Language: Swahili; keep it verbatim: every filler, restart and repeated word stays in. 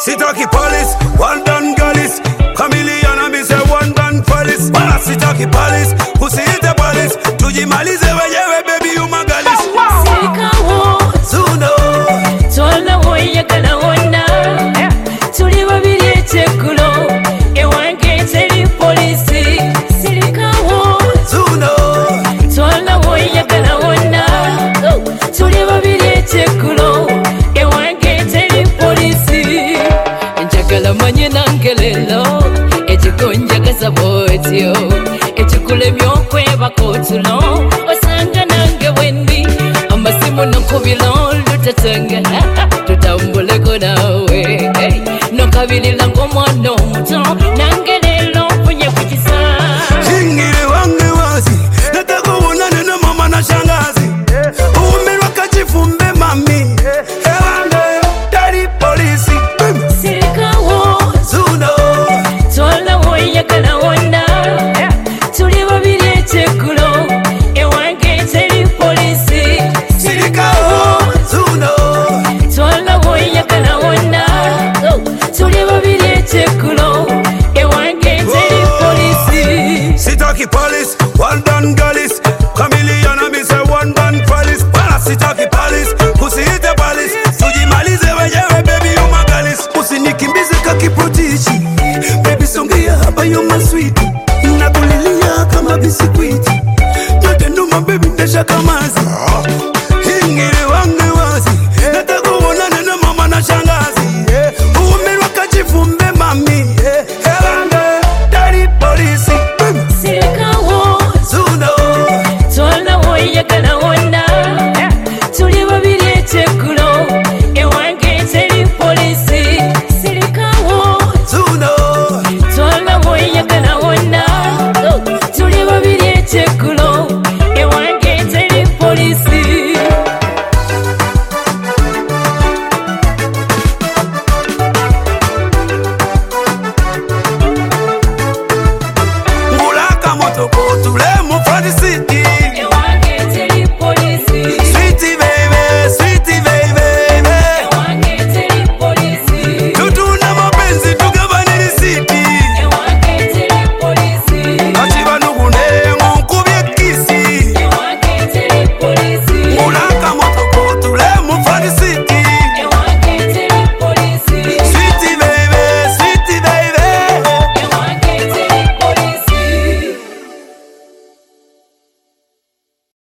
Sitaki police, one done girlies. Chameleon and me say one done police. Bana sitaki police, usiite police. Tujimalize wenyewe baby you magalis. Sikawo Zuno Twala woyagala wonna Tuli babiri ekyeggulo Ewange teri polisi. Sirikawo Zuno Twala woyagala wonna Tuli babiri ekyeggulo Ewange teri polisi. Njagala manye nange leero ekikunjagaza bwotyo ekikulemya okwebaka otulo osanga nange bwendi amasimu nokubira olutatenge tutambuleko nawe nokabilira ng'omwana omuto nange leero mpunye ku kisa. Chingire wange wazi nataka uonane na mama na shangazi umelwa kachifumbe mami ewange tari polisi. Sirikawo Zuno twala woyagala wonna tuli babiri ekyeggulo ewange teri polisi. Sirikawo Zuno Twala woyagala wonna tuli babiri ekyeggulo